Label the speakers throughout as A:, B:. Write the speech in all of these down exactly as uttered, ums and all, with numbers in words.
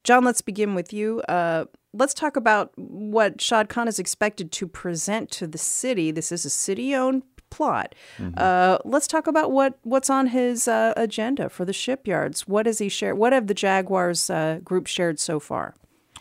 A: John, let's begin with you. Uh, let's talk about what Shad Khan is expected to present to the city. This is a city-owned plot. Mm-hmm. Uh, let's talk about what, what's on his uh, agenda for the shipyards. What has he shared? What have the Jaguars uh, group shared so far?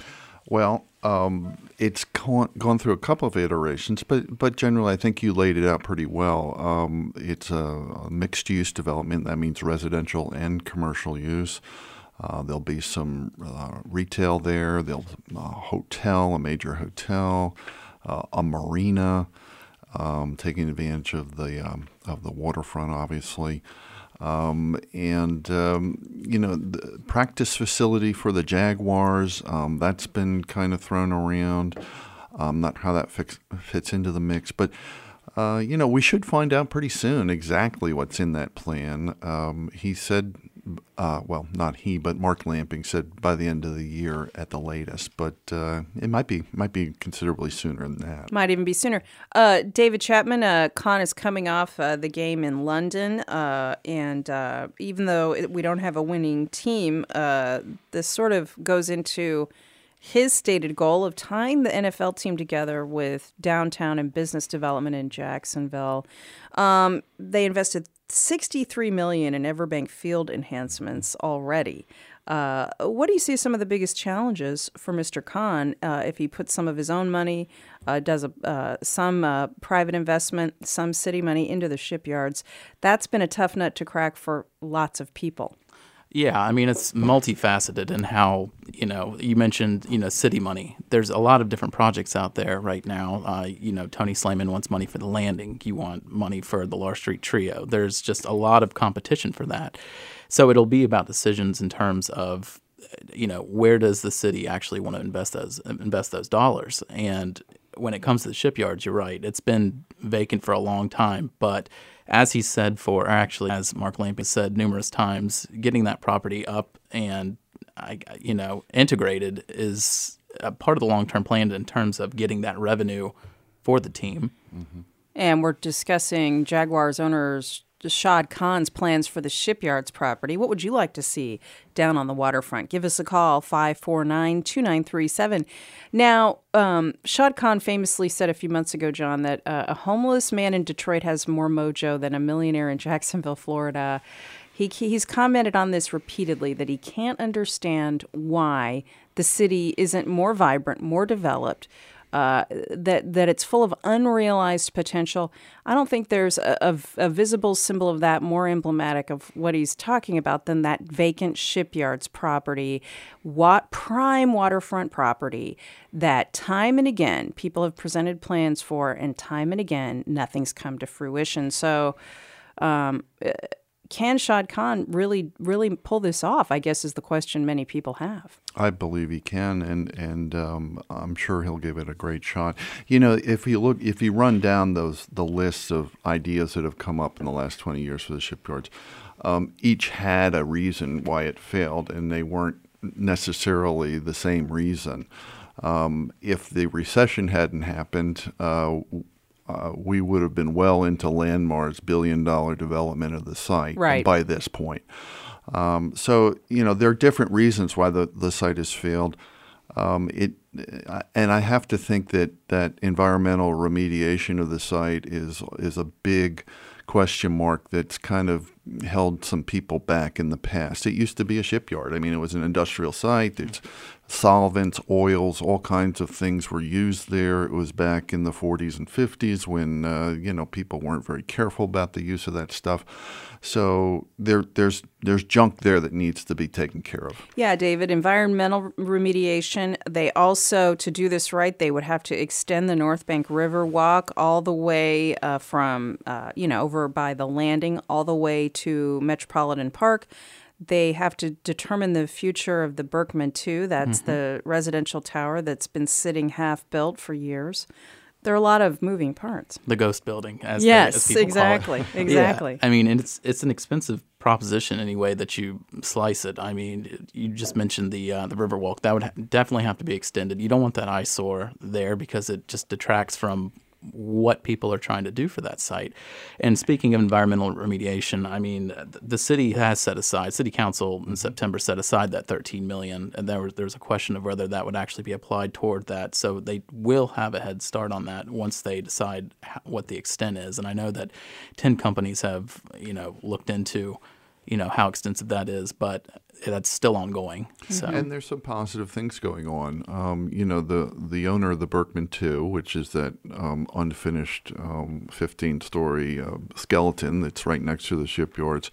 B: Well, um, it's gone, gone through a couple of iterations, but but generally I think you laid it out pretty well. Um, it's a mixed-use development. That means residential and commercial use. Uh, there'll be some uh, retail there. There'll be a hotel, a major hotel, uh, a marina, um, taking advantage of the um, of the waterfront, obviously. Um, and, um, you know, the practice facility for the Jaguars, um, that's been kind of thrown around. Um, not how that fix, fits into the mix. But, uh, you know, we should find out pretty soon exactly what's in that plan. Um, he said, uh, well, not he, but Mark Lamping said by the end of the year at the latest. But uh, it might be might be considerably sooner than that.
A: Might even be sooner. Uh, David Chapman, uh, Khan is coming off uh, the game in London. Uh, and uh, even though it, we don't have a winning team, uh, this sort of goes into his stated goal of tying the N F L team together with downtown and business development in Jacksonville. Um, they invested sixty-three million dollars in Everbank Field enhancements already. Uh, what do you see as some of the biggest challenges for Mister Khan uh, if he puts some of his own money, uh, does a, uh, some uh, private investment, some city money into the shipyards? That's been a tough nut to crack for lots of people.
C: Yeah, I mean, it's multifaceted in how, you know, you mentioned, you know, city money. There's a lot of different projects out there right now. Uh, you know, Tony Slayman wants money for the landing. You want money for the Lahr Street Trio. There's just a lot of competition for that. So it'll be about decisions in terms of, you know, where does the city actually want to invest those invest those dollars? And when it comes to the shipyards, you're right. It's been vacant for a long time, but as he said for, or actually as Mark Lamping said numerous times, getting that property up and, you know, integrated is a part of the long-term plan in terms of getting that revenue for the team.
A: Mm-hmm. And we're discussing Jaguars owners Shad Khan's plans for the shipyards property. What would you like to see down on the waterfront? Give us a call, five four nine, two nine three seven. Now, um, Shad Khan famously said a few months ago, John, that uh, a homeless man in Detroit has more mojo than a millionaire in Jacksonville, Florida. He, he's commented on this repeatedly, that he can't understand why the city isn't more vibrant, more developed, Uh, that that it's full of unrealized potential. I don't think there's a, a, a visible symbol of that more emblematic of what he's talking about than that vacant shipyards property, what prime waterfront property that time and again people have presented plans for, and time and again nothing's come to fruition. So um, can Shad Khan really, really pull this off, I guess, is the question many people have.
B: I believe he can, and and um, I'm sure he'll give it a great shot. You know, if you look, if you run down those the lists of ideas that have come up in the last twenty years for the shipyards, um, each had a reason why it failed, and they weren't necessarily the same reason. Um, if the recession hadn't happened, uh, Uh, we would have been well into Landmar's billion-dollar development of the site
A: right.
B: by this point. Um, so, you know, there are different reasons why the, the site has failed. Um, it, and I have to think that, that environmental remediation of the site is is a big question mark that's kind of held some people back in the past. It used to be a shipyard. I mean, it was an industrial site. It's solvents, oils, all kinds of things were used there. It was back in the forties and fifties when, uh, you know, people weren't very careful about the use of that stuff. So there, there's there's junk there that needs to be taken care of.
A: Yeah, David, environmental remediation. They also, to do this right, they would have to extend the North Bank River Walk all the way uh, from, uh, you know, over by the landing all the way to Metropolitan Park. They have to determine the future of the Berkman two. That's mm-hmm. the residential tower that's been sitting half-built for years. There are a lot of moving parts.
C: The ghost building, as,
A: yes,
C: they, as people
A: exactly,
C: call it.
A: exactly.
C: Yeah, I mean, it's it's an expensive proposition any way that you slice it. I mean, you just mentioned the uh, the Riverwalk. That would ha- definitely have to be extended. You don't want that eyesore there because it just detracts from what people are trying to do for that site. And speaking of environmental remediation, I mean, the city has set aside, City Council in September set aside that thirteen million dollars, and there was there's a question of whether that would actually be applied toward that. So they will have a head start on that once they decide how, what the extent is. And I know that ten companies have, you know, looked into, you know, how extensive that is, but that's still ongoing. So.
B: And there's some positive things going on. Um, you know, the the owner of the Berkman two, which is that um, unfinished um, fifteen-story uh, skeleton that's right next to the shipyards,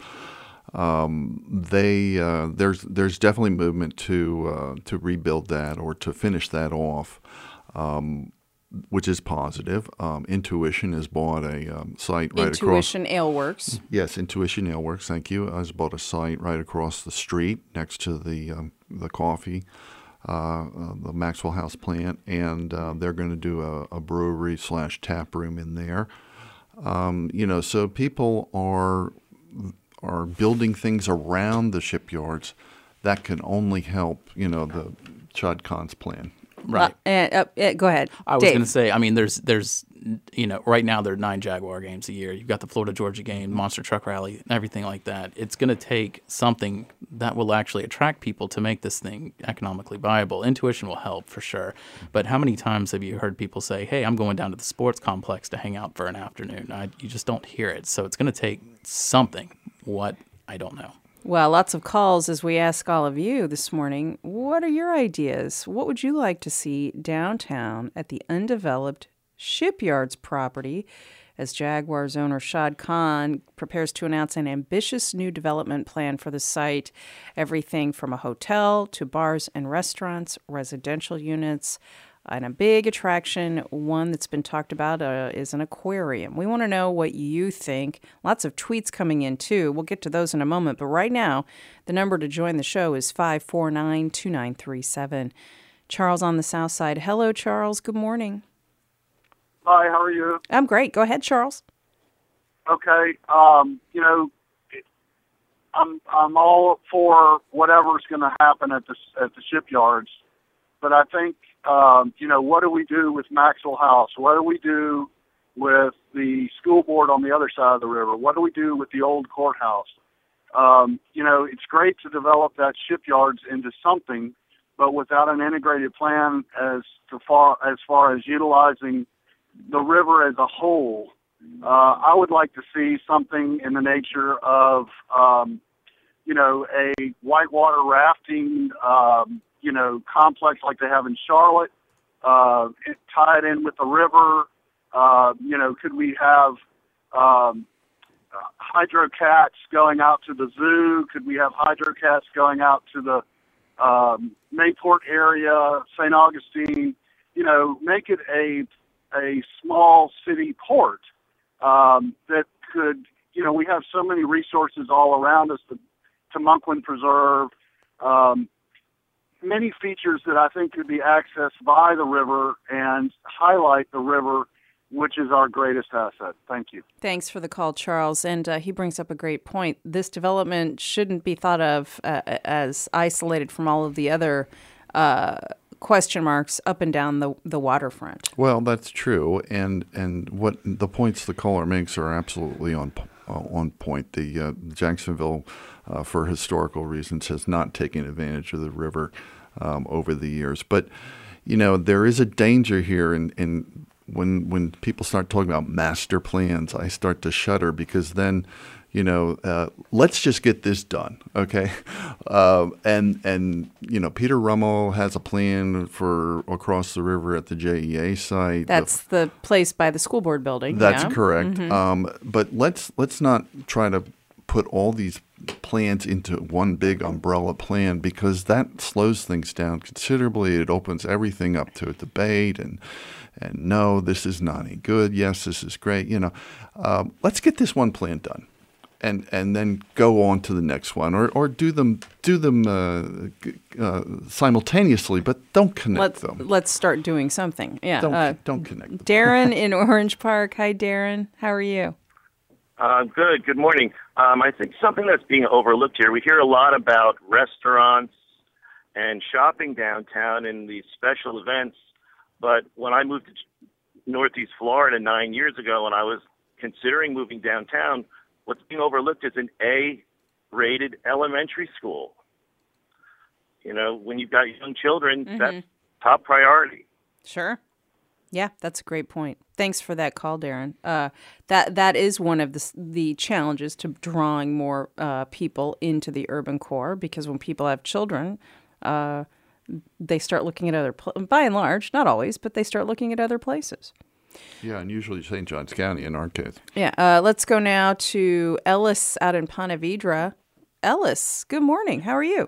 B: um, they uh, there's there's definitely movement to uh, to rebuild that or to finish that off. Um, which is positive. Um, Intuition has bought a um, site right across.
A: Intuition Ale Works.
B: Yes, Intuition Ale Works. Thank you. Has bought a site right across the street next to the um, the coffee, uh, uh, the Maxwell House plant, and uh, they're going to do a, a brewery slash tap room in there. Um, you know, so people are are building things around the shipyards that can only help. You know, the Shad Khan's plan.
C: Right.
A: Uh, and, uh, uh, go ahead.
C: I was
A: Dave.
C: going to say, I mean, there's, there's, you know, right now there are nine Jaguar games a year. You've got the Florida Georgia game, Monster Truck Rally, everything like that. It's going to take something that will actually attract people to make this thing economically viable. Intuition will help for sure. But how many times have you heard people say, hey, I'm going down to the sports complex to hang out for an afternoon? I, you just don't hear it. So it's going to take something. What? I don't know.
A: Well, lots of calls as we ask all of you this morning. What are your ideas? What would you like to see downtown at the undeveloped Shipyards property as Jaguar's owner Shad Khan prepares to announce an ambitious new development plan for the site? Everything from a hotel to bars and restaurants, residential units, and a big attraction, one that's been talked about, uh, is an aquarium. We want to know what you think. Lots of tweets coming in, too. We'll get to those in a moment. But right now, the number to join the show is five four nine, two nine three seven. Charles on the South Side. Hello, Charles. Good morning.
D: Hi, how are you?
A: I'm great. Go ahead, Charles.
D: Okay. Um, you know, I'm I'm all for whatever's going to happen at the at the shipyards, but I think um, you know, what do we do with Maxwell House? What do we do with the school board on the other side of the river? What do we do with the old courthouse? Um, you know, it's great to develop that shipyards into something, but without an integrated plan as to far as far as utilizing the river as a whole, uh, I would like to see something in the nature of, um, you know, a whitewater rafting, um, you know, complex like they have in Charlotte, uh, it, tied in with the river. Uh, you know, could we have um, hydrocats going out to the zoo? Could we have hydrocats going out to the um, Mayport area, Saint Augustine? You know, make it a a small city port um, that could, you know, we have so many resources all around us, the Tamunkwan Preserve, um, many features that I think could be accessed by the river and highlight the river, which is our greatest asset. Thank you.
A: Thanks for the call, Charles. And uh, he brings up a great point. This development shouldn't be thought of uh, as isolated from all of the other uh question marks up and down the the waterfront.
B: Well, that's true, and and what the points the caller makes are absolutely on uh, on point. The uh, Jacksonville, uh, for historical reasons, has not taken advantage of the river um, over the years. But you know, there is a danger here, and in when when people start talking about master plans, I start to shudder, because then, you know, uh, let's just get this done, okay? Uh, and, and you know, Peter Rummel has a plan for across the river at the J E A site.
A: That's the, the place by the school board building.
B: That's
A: yeah?
B: correct.
A: Mm-hmm.
B: Um, but let's let's not try to put all these plans into one big umbrella plan, because that slows things down considerably. It opens everything up to a debate, and and no, this is not any good. Yes, this is great. You know, um, let's get this one plan done. And and then go on to the next one, or, or do them do them uh, uh, simultaneously, but don't connect
A: let's,
B: them.
A: Let's start doing something. Yeah,
B: don't
A: uh,
B: don't connect them.
A: Darren in Orange Park. Hi, Darren. How are you?
E: Uh, good. Good morning. Um, I think something that's being overlooked here. We hear a lot about restaurants and shopping downtown and these special events, but when I moved to Northeast Florida nine years ago, and I was considering moving downtown. What's being overlooked is an A-rated elementary school. You know, when you've got young children,
A: Mm-hmm.
E: that's top priority.
A: Sure. Yeah, that's a great point. Thanks for that call, Darren. Uh, that that is one of the s- the challenges to drawing more uh, people into the urban core, because when people have children, uh, they start looking at other, pl- by and large, not always, but they start looking at other places.
B: Yeah, and usually Saint Johns County in our case.
A: Yeah. Uh, let's go now to Ellis out in Ponte Vedra. Ellis, good morning. How are you?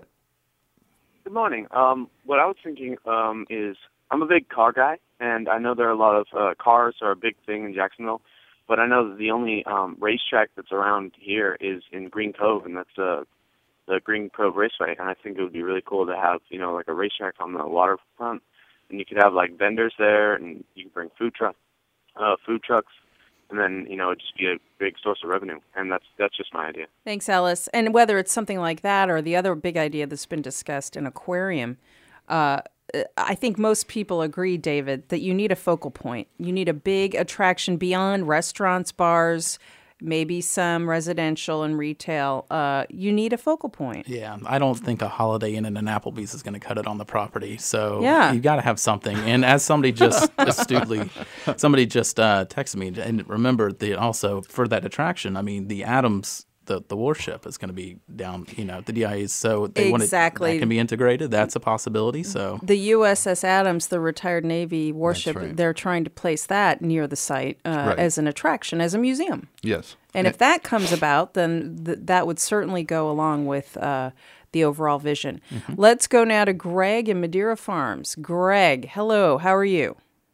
F: Good morning. Um, what I was thinking um, is I'm a big car guy, and I know there are a lot of uh, cars are a big thing in Jacksonville, but I know that the only um, racetrack that's around here is in Green Cove, and that's uh, the Green Cove Raceway. And I think it would be really cool to have, you know, like a racetrack on the waterfront, and you could have like vendors there, and you could bring food truck, uh, food trucks, and then you know it'd just be a big source of revenue. And that's that's just my idea.
A: Thanks, Ellis. And whether it's something like that or the other big idea that's been discussed, an aquarium, uh, I think most people agree, David, that you need a focal point. You need a big attraction beyond restaurants, bars, maybe some residential and retail. Uh, you need a focal point.
C: Yeah, I don't think a Holiday Inn and an Applebee's is going to cut it on the property. So
A: Yeah.
C: you got to have something. And as somebody just astutely, somebody just uh, texted me, and remember that also for that attraction, I mean, the Adams, the, the warship is going to be down, you know, the D I Es. So they want
A: Exactly.
C: it, that can be integrated. That's a possibility. So
A: The U S S Adams, the retired Navy warship,
B: right.
A: they're trying to place that near the site uh,
B: Right.
A: as an attraction, as a museum.
B: Yes.
A: And if that comes about, then th- that would certainly go along with uh, the overall vision.
B: Mm-hmm.
A: Let's go now to Greg in Madeira Farms. Greg, hello. How are you?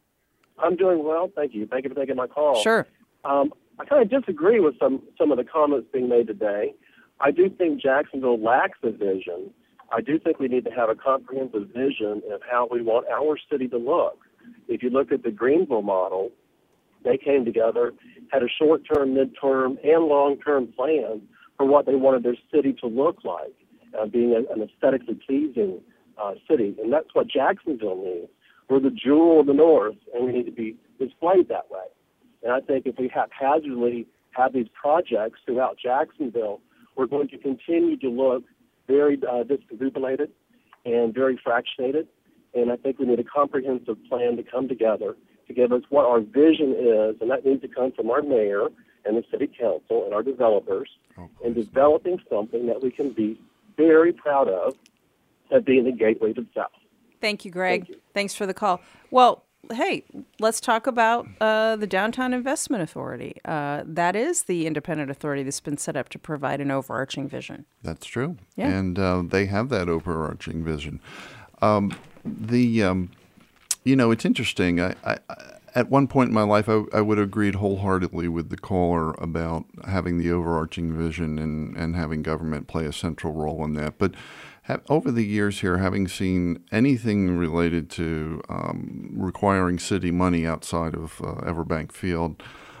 G: I'm doing well, thank you. Thank you for taking my call.
A: Sure.
G: Um, I kind of disagree with some, some of the comments being made today. I do think Jacksonville lacks a vision. I do think we need to have a comprehensive vision of how we want our city to look. If you look at the Greenville model, they came together, had a short-term, mid-term, and long-term plan for what they wanted their city to look like, uh, being a, an aesthetically pleasing uh, city. And that's what Jacksonville needs. We're the jewel of the North, and we need to be displayed that way. And I think if we haphazardly have these projects throughout Jacksonville, we're going to continue to look very uh, discombobulated and very fractionated. And I think we need a comprehensive plan to come together to give us what our vision is, and that needs to come from our mayor and the city council and our developers, in developing something that we can be very proud of as being the gateway to the South.
A: Thank you, Greg.
G: Thank you.
A: Thanks for the call. Well, hey, let's talk about uh, the Downtown Investment Authority. Uh, that is the independent authority that's been set up to provide an overarching vision.
B: That's true.
A: Yeah.
B: And uh, they have that overarching vision. Um, the, um, you know, it's interesting. I, I, at one point in my life, I, I would have agreed wholeheartedly with the caller about having the overarching vision and, and having government play a central role in that. But ha- over the years here, having seen anything related to um, requiring city money outside of uh, Everbank Field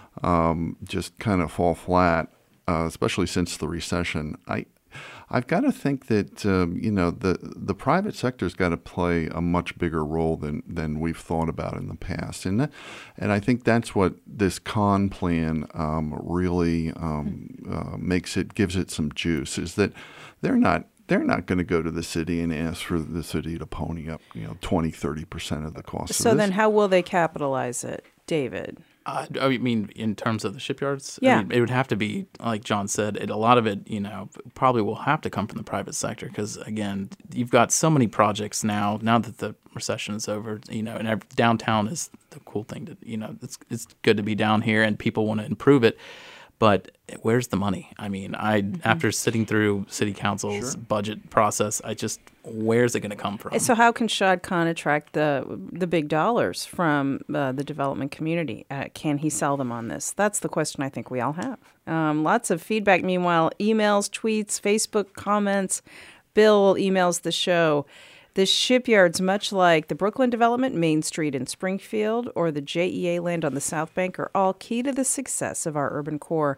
B: um, just kind of fall flat, uh, especially since the recession, I I've got to think that um, you know the the private sector's got to play a much bigger role than than we've thought about in the past, and that, and I think that's what this con plan um, really um, uh, makes it gives it some juice. Is that they're not they're not going to go to the city and ask for the city to pony up you know twenty, thirty percent of the cost.
A: So
B: of this.
A: then how will they capitalize it, David?
C: Uh, I mean, in terms of the shipyards,
A: Yeah.
C: I mean, it would have to be, like John said, it, a lot of it, you know, probably will have to come from the private sector because, again, you've got so many projects now, now that the recession is over, you know, and ev- downtown is the cool thing to, you know, it's it's good to be down here and people want to improve it. But where's the money? I mean, I after sitting through city council's
B: Sure.
C: budget process, I just, where's it going to come from?
A: So how can Shad Khan attract the the big dollars from uh, the development community? Uh, can he sell them on this? That's the question I think we all have. Um, lots of feedback. Meanwhile, emails, tweets, Facebook comments. Bill emails the show. The shipyards, much like the Brooklyn development, Main Street in Springfield, or the J E A land on the South Bank, are all key to the success of our urban core.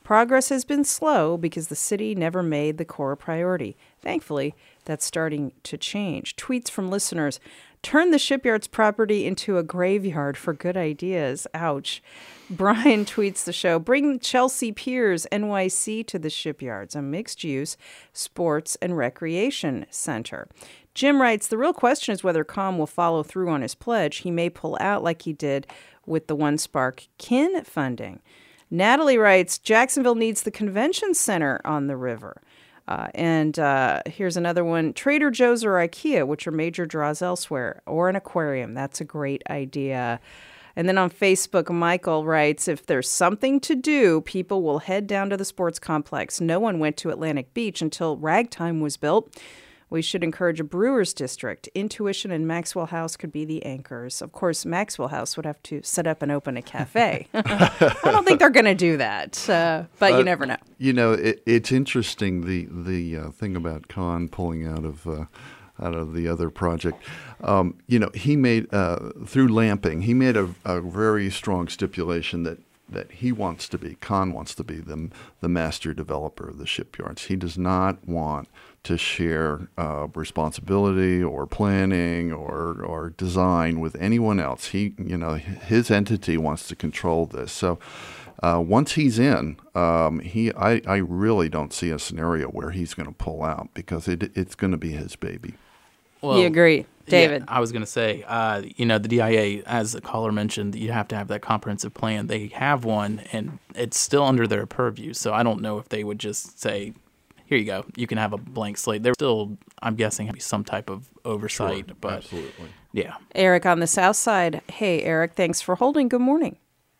A: Progress has been slow because the city never made the core a priority. Thankfully, that's starting to change. Tweets from listeners. Turn the shipyard's property into a graveyard for good ideas. Ouch. Brian tweets the show. Bring Chelsea Piers N Y C to the shipyards, a mixed-use sports and recreation center. Jim writes, the real question is whether Com will follow through on his pledge. He may pull out like he did with the One Spark Kin funding. Natalie writes, Jacksonville needs the convention center on the river. Uh, and uh, here's another one, Trader Joe's or IKEA, which are major draws elsewhere, or an aquarium. That's a great idea. And then on Facebook, Michael writes, if there's something to do, people will head down to the sports complex. No one went to Atlantic Beach until Ragtime was built. We should encourage a Brewers district. Intuition and Maxwell House could be the anchors. Of course, Maxwell House would have to set up and open a cafe. I don't think they're going to do that, uh, but uh, you never know.
B: You know, it, it's interesting, the the uh, thing about Con pulling out of uh, out of the other project. Um, you know, he made, uh, through Lamping, he made a, a very strong stipulation that that he wants to be, Con wants to be the, the master developer of the shipyards. He does not want to share uh, responsibility or planning or or design with anyone else. He, you know, his entity wants to control this. So uh, once he's in, um, he, I, I really don't see a scenario where he's going to pull out because it it's going to be his baby.
A: Well, you agree, David?
C: Yeah, I was going to say, uh, you know, the D I A, as the caller mentioned, you have to have that comprehensive plan. They have one, and it's still under their purview. So I don't know if they would just say, here you go, you can have a blank slate. There still, I'm guessing, have some type of oversight.
B: Sure,
C: but
B: absolutely.
C: Yeah.
A: Eric on the south side. Hey, Eric, thanks for holding. Good morning.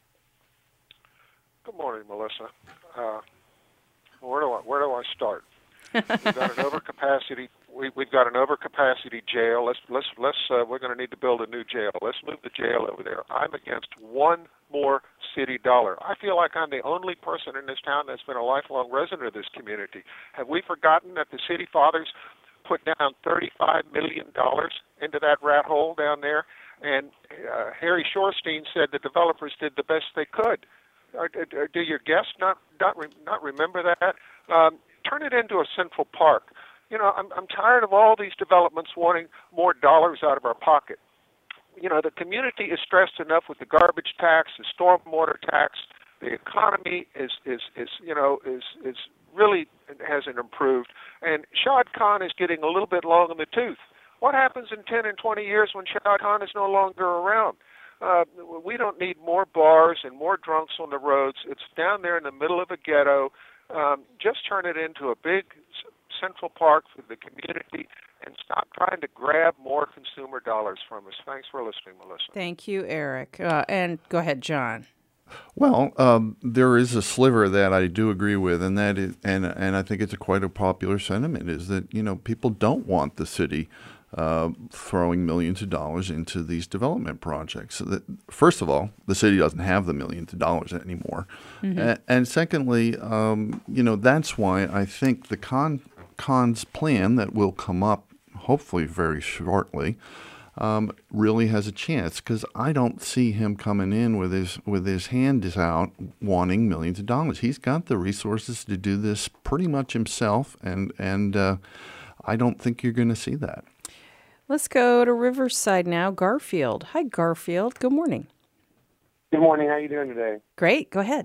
H: Good morning, Melissa. Uh, where do I where do I start? We've got an overcapacity. We, we've got an overcapacity jail. Let's let's let's. Uh, we're going to need to build a new jail. Let's move the jail over there. I'm against one more city dollar. I feel like I'm the only person in this town that's been a lifelong resident of this community. Have we forgotten that the city fathers put down thirty-five million dollars into that rat hole down there? And uh, Harry Shorstein said the developers did the best they could. Or, or, do your guests not not, re, not remember that? Um, turn it into a central park. You know, I'm I'm tired of all these developments wanting more dollars out of our pocket. You know, the community is stressed enough with the garbage tax, the stormwater tax. The economy is is, is you know is is really hasn't improved, and Shad Khan is getting a little bit long in the tooth. What happens in ten and twenty years when Shad Khan is no longer around? Uh, we don't need more bars and more drunks on the roads. It's down there in the middle of a ghetto. Um, just turn it into a big central park for the community and stop trying to grab more consumer dollars from us. Thanks for listening, Melissa.
A: Thank you, Eric. Uh, and go ahead, John.
B: Well, um, there is a sliver that I do agree with, and that is, and and I think it's a quite a popular sentiment, is that, you know, people don't want the city uh, throwing millions of dollars into these development projects. So that, first of all, the city doesn't have the millions of dollars anymore, mm-hmm. and, and secondly, um, you know, that's why I think the con Con's plan that will come up hopefully very shortly um, really has a chance, because I don't see him coming in with his with his hand out wanting millions of dollars. He's got the resources to do this pretty much himself, and and uh, I don't think you're going to see that.
A: Let's go to Riverside now. Garfield. Hi, Garfield. Good morning.
I: Good morning. How are you doing today?
A: Great. Go ahead.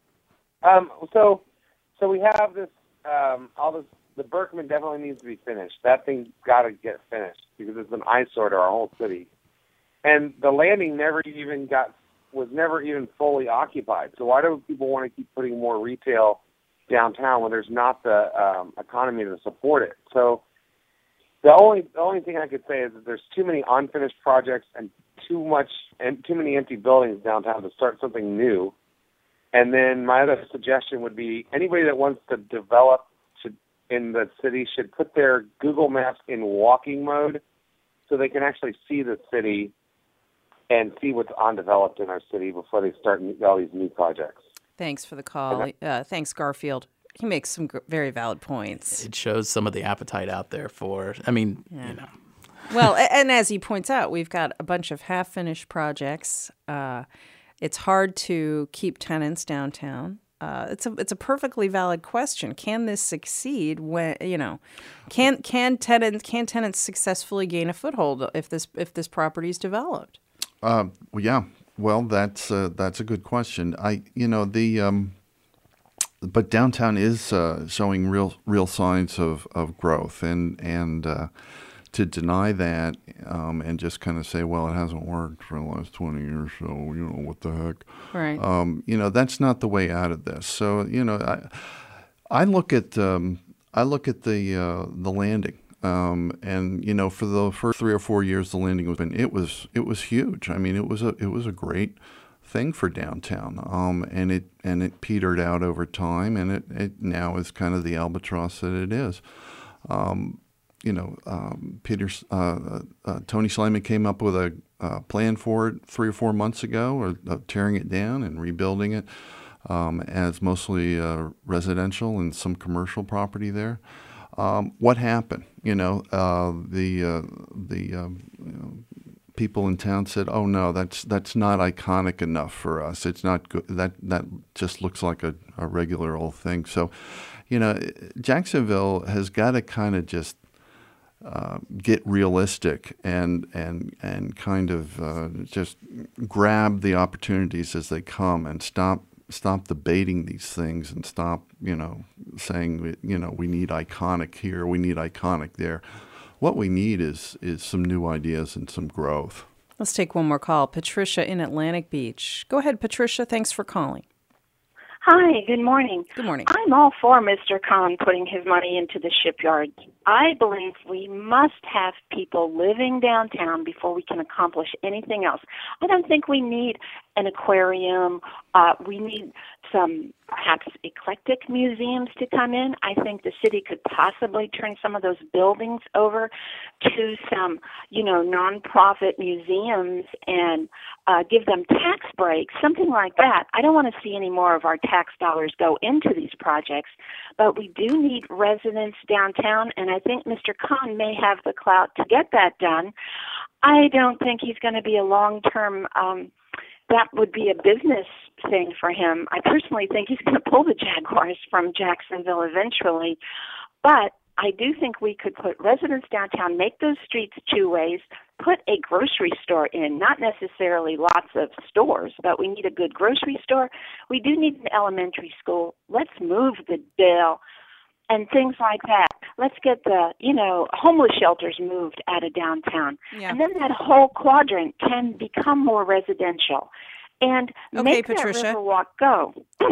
I: Um, so, so we have this um, all this. The Berkman definitely needs to be finished. That thing's got to get finished because it's an eyesore to our whole city. And the landing never even got, was never even fully occupied. So why do people want to keep putting more retail downtown when there's not the um, economy to support it? So the only the only thing I could say is that there's too many unfinished projects and too much and too many empty buildings downtown to start something new. And then my other suggestion would be anybody that wants to develop in the city should put their Google Maps in walking mode so they can actually see the city and see what's undeveloped in our city before they start all these new projects.
A: Thanks for the call. Uh, thanks, Garfield. He makes some very valid points.
C: It shows some of the appetite out there for, I mean, yeah. you know.
A: Well, and as he points out, we've got a bunch of half-finished projects. Uh, it's hard to keep tenants downtown. Uh, it's a it's a perfectly valid question. Can this succeed when you know? Can can tenants can tenants successfully gain a foothold if this if this property is developed?
B: Uh, well, yeah. Well, that's uh, that's a good question. I you know the um, but downtown is uh, showing real real signs of, of growth, and and uh, to deny that um, and just kind of say, well, it hasn't worked for the last twenty years, so you know what the heck.
A: Right.
B: Um, you know, that's not the way out of this. So, you know, I, I look at um, I look at the uh, the landing, um, and you know, for the first three or four years, the landing was been it was it was huge. I mean, it was a it was a great thing for downtown, um, and it and it petered out over time, and it, it now is kind of the albatross that it is. Um, you know, um, Peter uh, uh, Tony Slayman came up with a uh, plan for it three or four months ago, or uh, tearing it down and rebuilding it um, as mostly uh, residential and some commercial property there. Um, what happened? You know, uh, the uh, the um, you know, people in town said, "Oh no, that's that's not iconic enough for us. It's not good. That that just looks like a, a regular old thing." So, you know, Jacksonville has got to kind of just Uh, get realistic and and and kind of uh, just grab the opportunities as they come, and stop stop debating these things, and stop you know saying you know we need iconic here, we need iconic there. What we need is is some new ideas and some growth.
A: Let's take one more call. Patricia in Atlantic Beach. Go ahead, Patricia. Thanks for calling.
J: Hi, good morning.
A: Good morning.
J: I'm all for Mister Kahn putting his money into the shipyards. I believe we must have people living downtown before we can accomplish anything else. I don't think we need an aquarium. Uh, we need some perhaps eclectic museums to come in. I think the city could possibly turn some of those buildings over to some, you know, nonprofit museums and uh, give them tax breaks, something like that. I don't want to see any more of our tax dollars go into these projects, but we do need residents downtown, and I think Mister Kahn may have the clout to get that done. I don't think he's going to be a long-term um, that would be a business thing for him. I personally think he's going to pull the Jaguars from Jacksonville eventually. But I do think we could put residents downtown, make those streets two ways, put a grocery store in, not necessarily lots of stores, but we need a good grocery store. We do need an elementary school. Let's move the Dale and things like that. Let's get the, you know, homeless shelters moved out of downtown.
A: Yeah.
J: And then that whole quadrant can become more residential. And
A: Okay,
J: make
A: Patricia.
J: that Riverwalk go.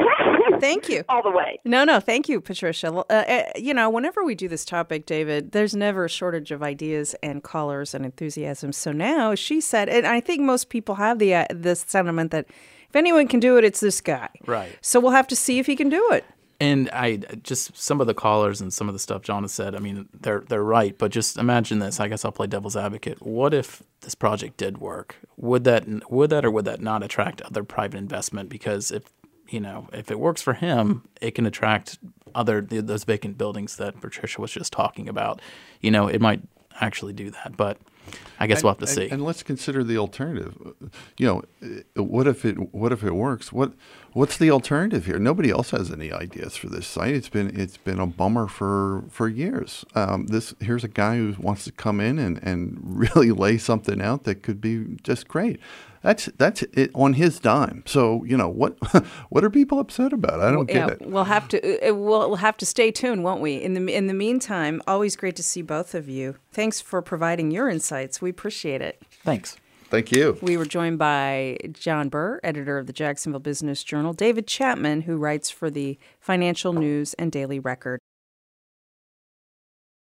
A: Thank you.
J: All the way.
A: No, no, thank you, Patricia. Uh, uh, you know, whenever we do this topic, David, there's never a shortage of ideas and callers and enthusiasm. So now she said, and I think most people have the uh, this sentiment that if anyone can do it, it's this guy.
C: Right.
A: So we'll have to see if he can do it.
C: And I just some of the callers and some of the stuff John has said, I mean, they're they're right. But just imagine this. I guess I'll play devil's advocate. What if this project did work? Would that would that or would that not attract other private investment? Because if you know if it works for him, it can attract other those vacant buildings that Patricia was just talking about. You know, it might actually do that. But I guess
B: and,
C: we'll have to
B: and,
C: see.
B: And let's consider the alternative. You know, what if it what if it works? What what's the alternative here? Nobody else has any ideas for this site. It's been it's been a bummer for for years. Um, this here's a guy who wants to come in and, and really lay something out that could be just great. That's that's it on his dime. So you know what what are people upset about? I don't
A: Well, yeah,
B: get it.
A: We'll have to uh, we'll we'll have to stay tuned, won't we? In the in the meantime, always great to see both of you. Thanks for providing your insights. We appreciate it.
C: Thanks.
B: Thank you.
A: We were joined by John Burr, editor of the Jacksonville Business Journal, David Chapman, who writes for the Financial News and Daily Record.